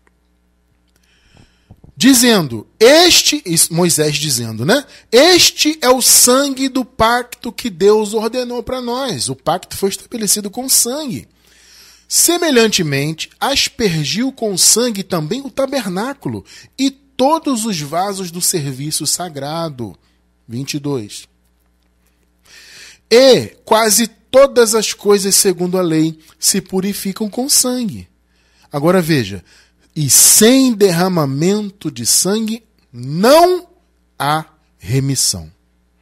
A: Dizendo, este, Moisés dizendo, né? Este é o sangue do pacto que Deus ordenou para nós. O pacto foi estabelecido com sangue. Semelhantemente, aspergiu com sangue também o tabernáculo e todos os vasos do serviço sagrado. vinte e dois. E quase todas as coisas, segundo a lei, se purificam com sangue. Agora veja, e sem derramamento de sangue não há remissão.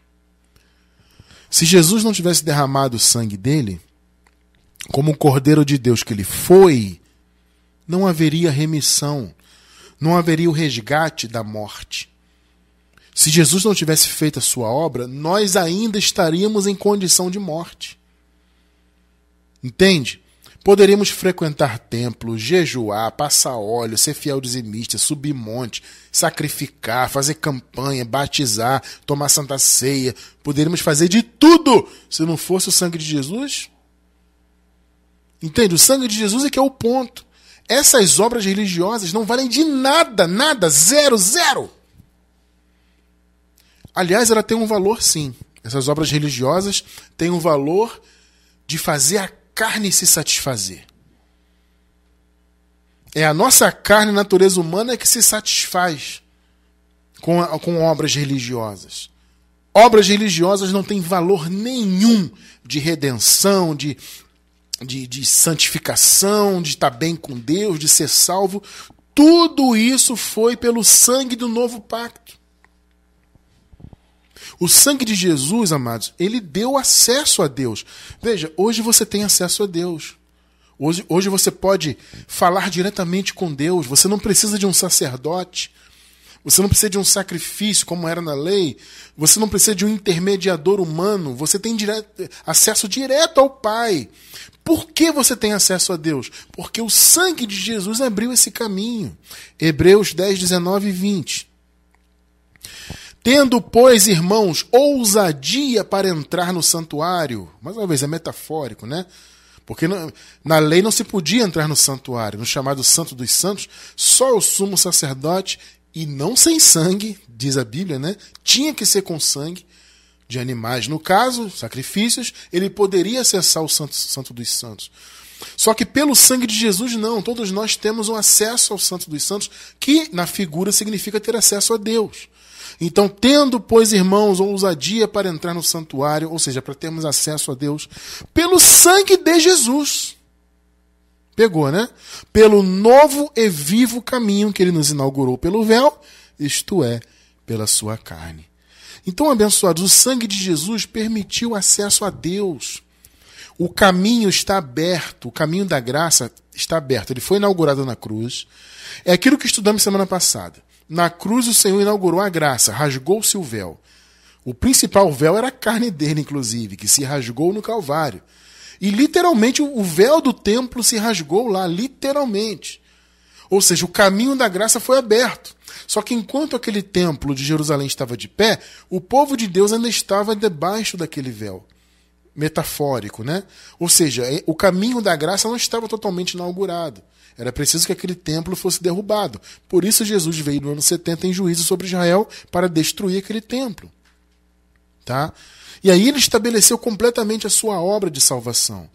A: Se Jesus não tivesse derramado o sangue dele, como o Cordeiro de Deus que ele foi, não haveria remissão, não haveria o resgate da morte. Se Jesus não tivesse feito a sua obra, nós ainda estaríamos em condição de morte. Entende? Poderíamos frequentar templos, jejuar, passar óleo, ser fiel dizimista, subir monte, sacrificar, fazer campanha, batizar, tomar santa ceia. Poderíamos fazer de tudo se não fosse o sangue de Jesus. Entende? O sangue de Jesus é que é o ponto. Essas obras religiosas não valem de nada, nada, zero, zero. Aliás, ela tem um valor sim. Essas obras religiosas têm um valor de fazer a carne se satisfazer. É a nossa carne, a natureza humana, que se satisfaz com, a, com obras religiosas. Obras religiosas não têm valor nenhum de redenção, de De, de santificação, de estar bem com Deus, de ser salvo. Tudo isso foi pelo sangue do novo pacto. O sangue de Jesus, amados, ele deu acesso a Deus. Veja, hoje você tem acesso a Deus. Hoje, hoje você pode falar diretamente com Deus. Você não precisa de um sacerdote. Você não precisa de um sacrifício, como era na lei. Você não precisa de um intermediador humano. Você tem direto, acesso direto ao Pai. Por que você tem acesso a Deus? Porque o sangue de Jesus abriu esse caminho. Hebreus dez, dezenove e vinte. Tendo, pois, irmãos, ousadia para entrar no santuário. Mais uma vez, é metafórico, né? Porque na lei não se podia entrar no santuário, no chamado Santo dos Santos, só o sumo sacerdote, e não sem sangue, diz a Bíblia, né? Tinha que ser com sangue de animais. No caso, sacrifícios, ele poderia acessar o Santo, Santo dos Santos. Só que pelo sangue de Jesus, não. Todos nós temos um acesso ao Santo dos Santos, que na figura significa ter acesso a Deus. Então, tendo, pois, irmãos, ousadia para entrar no santuário, ou seja, para termos acesso a Deus, pelo sangue de Jesus. Pegou, né? Pelo novo e vivo caminho que ele nos inaugurou pelo véu, isto é, pela sua carne. Então, abençoados, o sangue de Jesus permitiu acesso a Deus. O caminho está aberto, o caminho da graça está aberto. Ele foi inaugurado na cruz. É aquilo que estudamos semana passada. Na cruz o Senhor inaugurou a graça, rasgou-se o véu. O principal véu era a carne dele, inclusive, que se rasgou no Calvário. E literalmente o véu do templo se rasgou lá, literalmente. Ou seja, o caminho da graça foi aberto. Só que enquanto aquele templo de Jerusalém estava de pé, o povo de Deus ainda estava debaixo daquele véu. Metafórico, né? Ou seja, o caminho da graça não estava totalmente inaugurado. Era preciso que aquele templo fosse derrubado. Por isso Jesus veio no ano setenta em juízo sobre Israel para destruir aquele templo. Tá? E aí ele estabeleceu completamente a sua obra de salvação.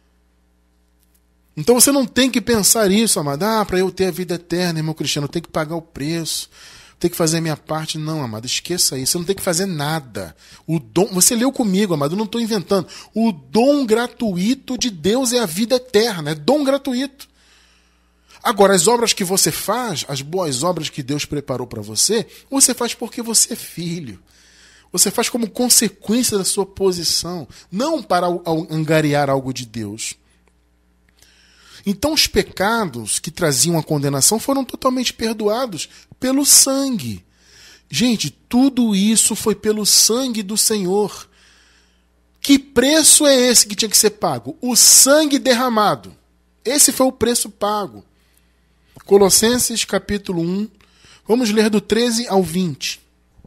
A: Então você não tem que pensar isso, amado. Ah, para eu ter a vida eterna, irmão Cristiano, eu tenho que pagar o preço. Tem que fazer a minha parte. Não, amado, esqueça isso. Você não tem que fazer nada. O dom, você leu comigo, amado, eu não estou inventando. O dom gratuito de Deus é a vida eterna. É dom gratuito. Agora, as obras que você faz, as boas obras que Deus preparou para você, você faz porque você é filho. Você faz como consequência da sua posição, não para angariar algo de Deus. Então os pecados que traziam a condenação foram totalmente perdoados pelo sangue. Gente, tudo isso foi pelo sangue do Senhor. Que preço é esse que tinha que ser pago? O sangue derramado. Esse foi o preço pago. Colossenses capítulo um, vamos ler do treze ao vinte.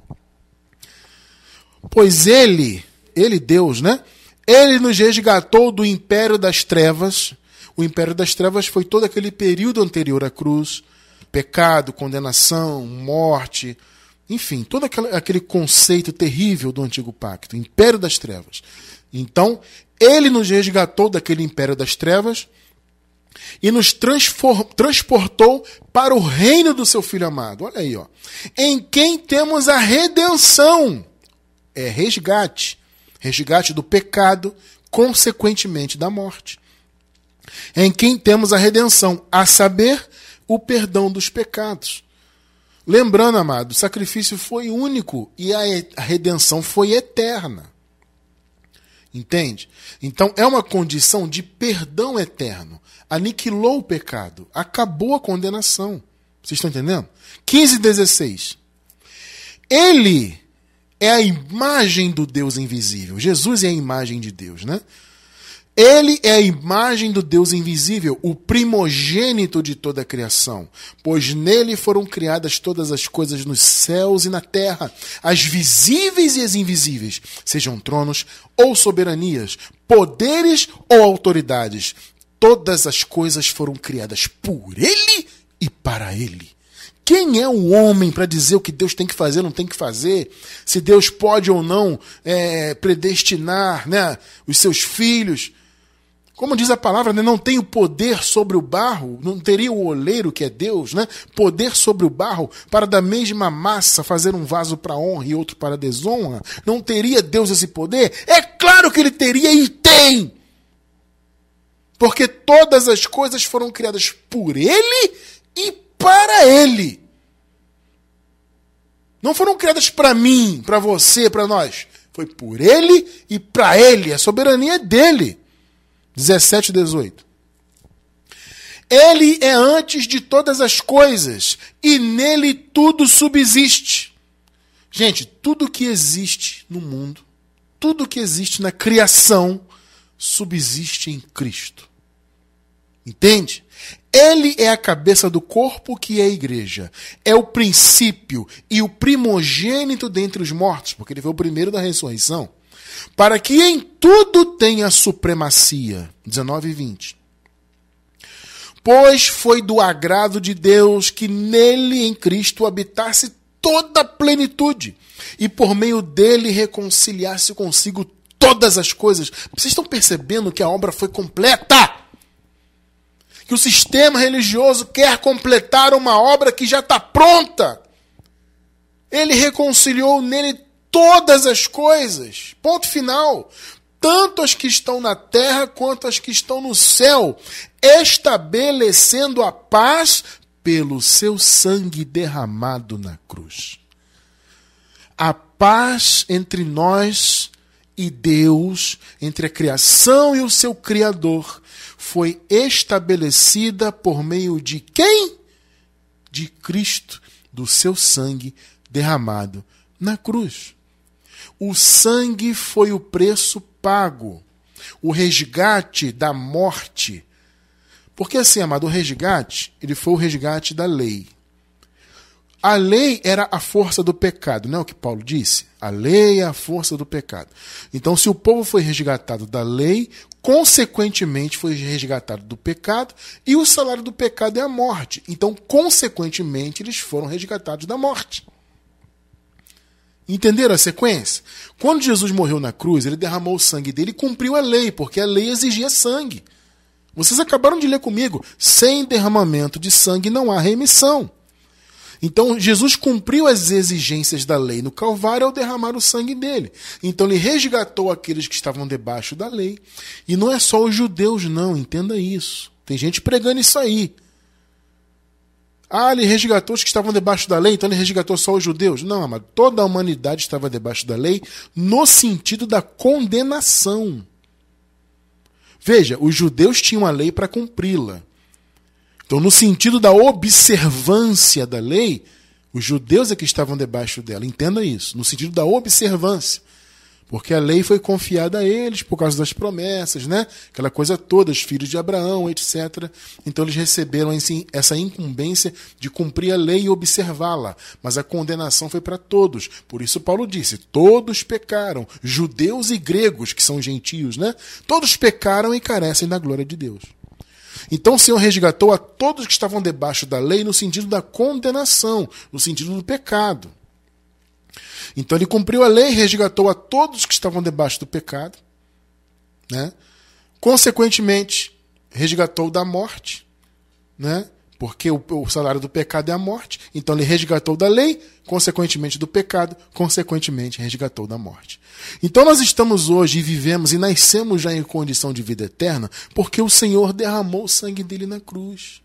A: Pois ele, ele Deus, né? Ele nos resgatou do império das trevas. O império das trevas foi todo aquele período anterior à cruz. Pecado, condenação, morte, enfim, todo aquele, aquele conceito terrível do antigo pacto. Império das trevas. Então, ele nos resgatou daquele império das trevas e nos transportou para o reino do seu Filho amado. Olha aí, ó. Em quem temos a redenção. É resgate. Resgate do pecado, consequentemente da morte. Em quem temos a redenção, a saber, o perdão dos pecados. Lembrando, amado, o sacrifício foi único e a redenção foi eterna. Entende? Então é uma condição de perdão eterno. Aniquilou o pecado. Acabou a condenação. Vocês estão entendendo? quinze, dezesseis. Ele é a imagem do Deus invisível. Jesus é a imagem de Deus, né? Ele é a imagem do Deus invisível, o primogênito de toda a criação, pois nele foram criadas todas as coisas nos céus e na terra, as visíveis e as invisíveis, sejam tronos ou soberanias, poderes ou autoridades. Todas as coisas foram criadas por ele e para ele. Quem é o homem para dizer o que Deus tem que fazer ou não tem que fazer? Se Deus pode ou não é, predestinar, né, os seus filhos? Como diz a palavra, né, não tem o poder sobre o barro, não teria o oleiro que é Deus, né, poder sobre o barro para da mesma massa fazer um vaso para honra e outro para desonra? Não teria Deus esse poder? É claro que ele teria e tem! Porque todas as coisas foram criadas por ele e para ele. Não foram criadas para mim, para você, para nós. Foi por ele e para ele. A soberania é dele. dezessete, dezoito. Ele é antes de todas as coisas e nele tudo subsiste. Gente, tudo que existe no mundo, tudo que existe na criação, subsiste em Cristo. Entende? Ele é a cabeça do corpo que é a igreja. É o princípio e o primogênito dentre os mortos, porque ele foi o primeiro da ressurreição, para que em tudo tenha supremacia. dezenove e vinte. Pois foi do agrado de Deus que nele, em Cristo, habitasse toda a plenitude, e por meio dele reconciliasse consigo todas as coisas. Vocês estão percebendo que a obra foi completa? Que o sistema religioso quer completar uma obra que já está pronta. Ele reconciliou nele todas as coisas. Ponto final. Tanto as que estão na terra quanto as que estão no céu, estabelecendo a paz pelo seu sangue derramado na cruz. A paz entre nós e Deus, entre a criação e o seu Criador, foi estabelecida por meio de quem? De Cristo, do seu sangue derramado na cruz. O sangue foi o preço pago, o resgate da morte. Porque assim, amado, o resgate, ele foi o resgate da lei. A lei era a força do pecado, não é o que Paulo disse? A lei é a força do pecado. Então, se o povo foi resgatado da lei, consequentemente foi resgatado do pecado, e o salário do pecado é a morte. Então, consequentemente, eles foram resgatados da morte. Entenderam a sequência? Quando Jesus morreu na cruz, ele derramou o sangue dele e cumpriu a lei, porque a lei exigia sangue. Vocês acabaram de ler comigo. Sem derramamento de sangue não há remissão. Então, Jesus cumpriu as exigências da lei no Calvário ao derramar o sangue dele. Então, ele resgatou aqueles que estavam debaixo da lei. E não é só os judeus, não. Entenda isso. Tem gente pregando isso aí. Ah, ele resgatou os que estavam debaixo da lei, então ele resgatou só os judeus. Não, mas toda a humanidade estava debaixo da lei no sentido da condenação. Veja, os judeus tinham a lei para cumpri-la. Então, no sentido da observância da lei, os judeus é que estavam debaixo dela. Entenda isso, no sentido da observância. Porque a lei foi confiada a eles por causa das promessas, né? Aquela coisa toda, os filhos de Abraão, etcétera. Então, eles receberam assim, essa incumbência de cumprir a lei e observá-la. Mas a condenação foi para todos. Por isso, Paulo disse, todos pecaram, judeus e gregos, que são gentios, né? Todos pecaram e carecem da glória de Deus. Então o Senhor resgatou a todos que estavam debaixo da lei no sentido da condenação, no sentido do pecado. Então ele cumpriu a lei e resgatou a todos que estavam debaixo do pecado, né? Consequentemente, resgatou da morte, né? Porque o, o salário do pecado é a morte. Então ele resgatou da lei, consequentemente do pecado, consequentemente resgatou da morte. Então nós estamos hoje e vivemos e nascemos já em condição de vida eterna porque o Senhor derramou o sangue dele na cruz.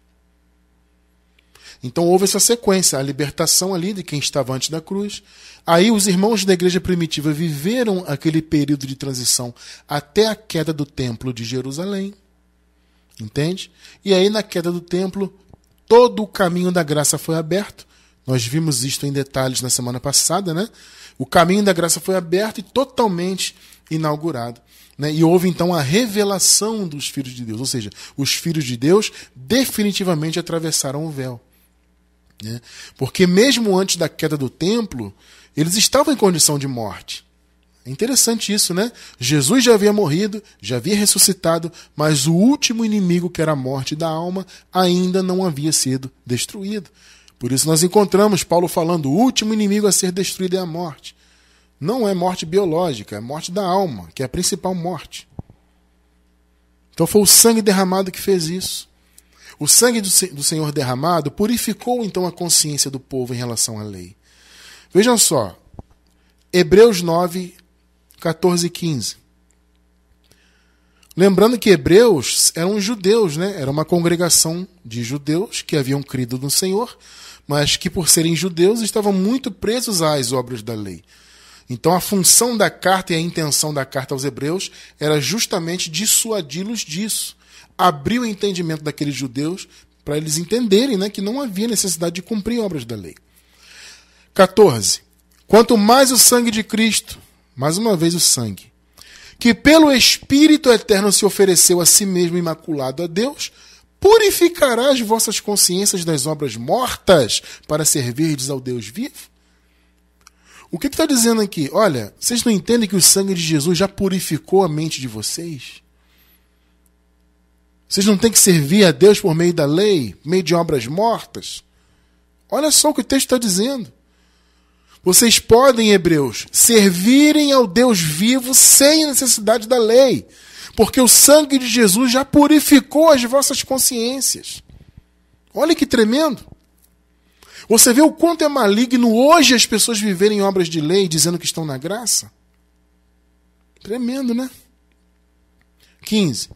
A: Então houve essa sequência, a libertação ali de quem estava antes da cruz. Aí os irmãos da igreja primitiva viveram aquele período de transição até a queda do templo de Jerusalém. Entende? E aí na queda do templo, todo o caminho da graça foi aberto. Nós vimos isto em detalhes na semana passada, né? O caminho da graça foi aberto e totalmente inaugurado, né? E houve então a revelação dos filhos de Deus, ou seja, os filhos de Deus definitivamente atravessaram o véu, né? Porque mesmo antes da queda do templo, eles estavam em condição de morte. É interessante isso, né? Jesus já havia morrido, já havia ressuscitado, mas o último inimigo, que era a morte da alma, ainda não havia sido destruído. Por isso nós encontramos Paulo falando, o último inimigo a ser destruído é a morte. Não é morte biológica, é morte da alma, que é a principal morte. Então foi o sangue derramado que fez isso. O sangue do, do Senhor derramado purificou então a consciência do povo em relação à lei. Vejam só, Hebreus nove, catorze e quinze. Lembrando que Hebreus eram judeus, né? Era uma congregação de judeus que haviam crido no Senhor, mas que por serem judeus estavam muito presos às obras da lei. Então a função da carta e a intenção da carta aos Hebreus era justamente dissuadi-los disso, abriu o entendimento daqueles judeus para eles entenderem, né, que não havia necessidade de cumprir obras da lei. quatorze. Quanto mais o sangue de Cristo, mais uma vez o sangue, que pelo Espírito Eterno se ofereceu a si mesmo imaculado a Deus, purificará as vossas consciências das obras mortas para servirdes ao Deus vivo? O que está dizendo aqui? Olha, vocês não entendem que o sangue de Jesus já purificou a mente de vocês? Vocês não têm que servir a Deus por meio da lei, por meio de obras mortas? Olha só o que o texto está dizendo. Vocês podem, hebreus, servirem ao Deus vivo sem necessidade da lei, porque o sangue de Jesus já purificou as vossas consciências. Olha que tremendo. Você vê o quanto é maligno hoje as pessoas viverem obras de lei dizendo que estão na graça? Tremendo, né? quinze.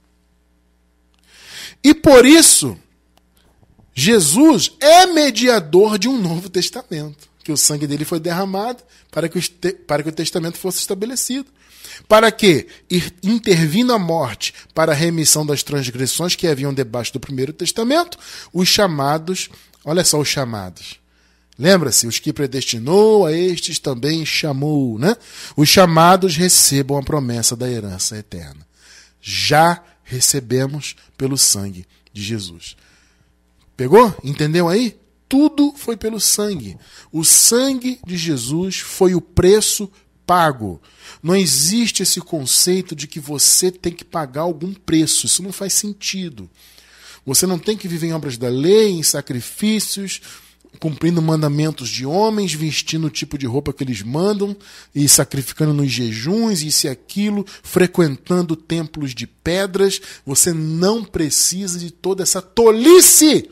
A: E por isso, Jesus é mediador de um novo testamento, que o sangue dele foi derramado para que, o, para que o testamento fosse estabelecido. Para que, intervindo a morte para a remissão das transgressões que haviam debaixo do primeiro testamento, os chamados, olha só os chamados, lembra-se, os que predestinou, a estes também chamou, né? Os chamados recebam a promessa da herança eterna. Já recebemos pelo sangue de Jesus. Pegou? Entendeu aí? Tudo foi pelo sangue. O sangue de Jesus foi o preço pago. Não existe esse conceito de que você tem que pagar algum preço. Isso não faz sentido. Você não tem que viver em obras da lei, em sacrifícios, cumprindo mandamentos de homens, vestindo o tipo de roupa que eles mandam e sacrificando nos jejuns, isso e aquilo, frequentando templos de pedras. Você não precisa de toda essa tolice,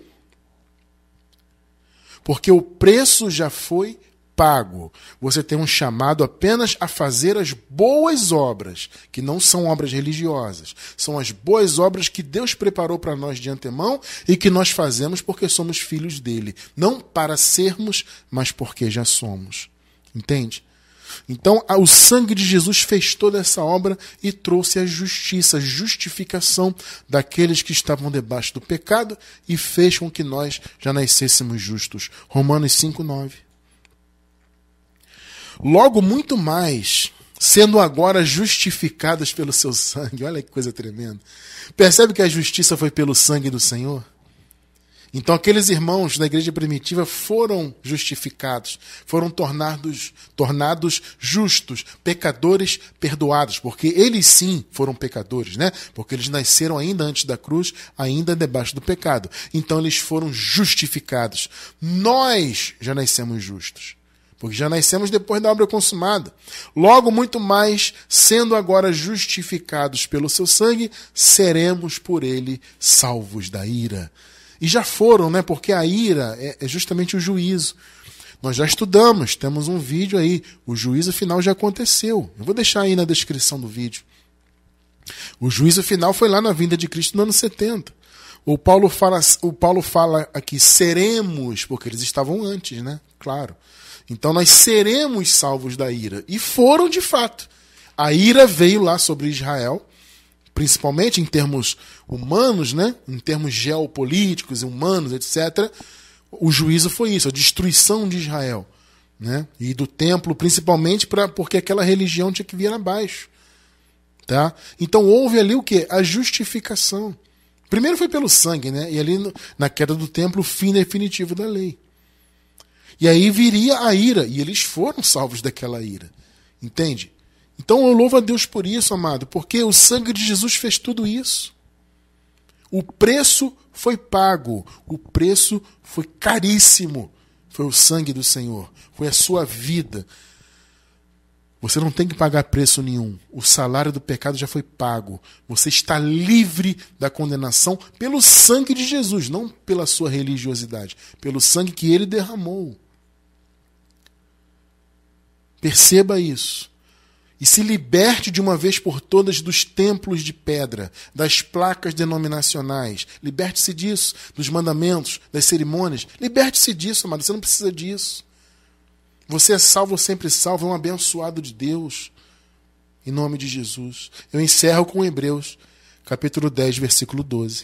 A: porque o preço já foi pago. Você tem um chamado apenas a fazer as boas obras, que não são obras religiosas. São as boas obras que Deus preparou para nós de antemão e que nós fazemos porque somos filhos dele. Não para sermos, mas porque já somos. Entende? Então, o sangue de Jesus fez toda essa obra e trouxe a justiça, a justificação daqueles que estavam debaixo do pecado e fez com que nós já nascêssemos justos. Romanos cinco, nove. Logo, muito mais, sendo agora justificadas pelo seu sangue. Olha que coisa tremenda. Percebe que a justiça foi pelo sangue do Senhor? Então aqueles irmãos da igreja primitiva foram justificados, foram tornados, tornados justos, pecadores perdoados, porque eles sim foram pecadores, né? Porque eles nasceram ainda antes da cruz, ainda debaixo do pecado. Então eles foram justificados. Nós já nascemos justos, porque já nascemos depois da obra consumada. Logo, muito mais, sendo agora justificados pelo seu sangue, seremos por ele salvos da ira. E já foram, né? Porque a ira é, é justamente o juízo. Nós já estudamos, temos um vídeo aí. O juízo final já aconteceu. Eu vou deixar aí na descrição do vídeo. O juízo final foi lá na vinda de Cristo no ano setenta. O Paulo fala, o Paulo fala aqui, seremos, porque eles estavam antes, né? Claro. Então nós seremos salvos da ira. E foram de fato. A ira veio lá sobre Israel, principalmente em termos humanos, né? Em termos geopolíticos, humanos, etcétera. O juízo foi isso, a destruição de Israel, né? E do templo, principalmente pra, porque aquela religião tinha que vir abaixo. Tá? Então houve ali o quê? A justificação. Primeiro foi pelo sangue, né? E ali no, na queda do templo, o fim definitivo da lei. E aí viria a ira, e eles foram salvos daquela ira. Entende? Então eu louvo a Deus por isso, amado, porque o sangue de Jesus fez tudo isso. O preço foi pago, o preço foi caríssimo. Foi o sangue do Senhor, foi a sua vida. Você não tem que pagar preço nenhum. O salário do pecado já foi pago. Você está livre da condenação pelo sangue de Jesus, não pela sua religiosidade, pelo sangue que ele derramou. Perceba isso. E se liberte de uma vez por todas dos templos de pedra, das placas denominacionais. Liberte-se disso, dos mandamentos, das cerimônias. Liberte-se disso, amado. Você não precisa disso. Você é salvo, sempre salvo, é um abençoado de Deus. Em nome de Jesus. Eu encerro com Hebreus, capítulo dez, versículo doze.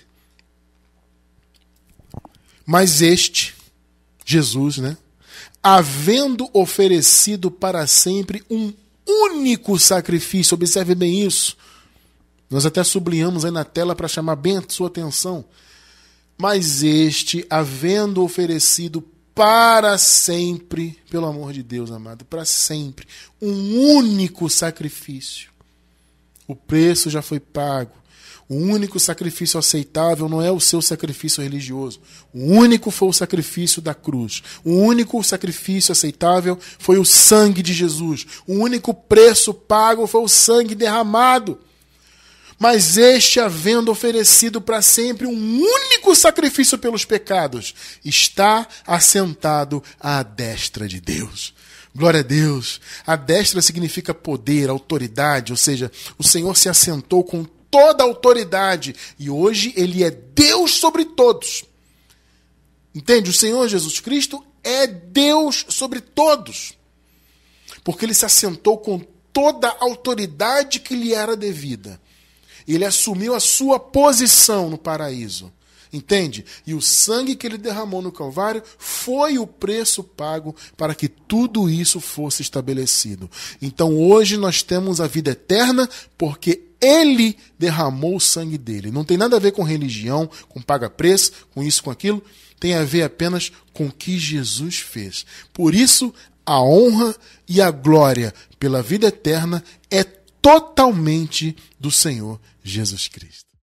A: Mas este, Jesus, né, havendo oferecido para sempre um único sacrifício, observe bem isso, nós até sublinhamos aí na tela para chamar bem a sua atenção, mas este, havendo oferecido para sempre, pelo amor de Deus, amado, para sempre, um único sacrifício, o preço já foi pago. O único sacrifício aceitável não é o seu sacrifício religioso. O único foi o sacrifício da cruz. O único sacrifício aceitável foi o sangue de Jesus. O único preço pago foi o sangue derramado. Mas este, havendo oferecido para sempre um único sacrifício pelos pecados, está assentado à destra de Deus. Glória a Deus. A destra significa poder, autoridade, ou seja, o Senhor se assentou com toda a autoridade e hoje ele é Deus sobre todos. Entende? O Senhor Jesus Cristo é Deus sobre todos. Porque ele se assentou com toda a autoridade que lhe era devida. Ele assumiu a sua posição no paraíso. Entende? E o sangue que ele derramou no Calvário foi o preço pago para que tudo isso fosse estabelecido. Então hoje nós temos a vida eterna porque ele derramou o sangue dele. Não tem nada a ver com religião, com paga-preço, com isso, com aquilo. Tem a ver apenas com o que Jesus fez. Por isso, a honra e a glória pela vida eterna é totalmente do Senhor Jesus Cristo.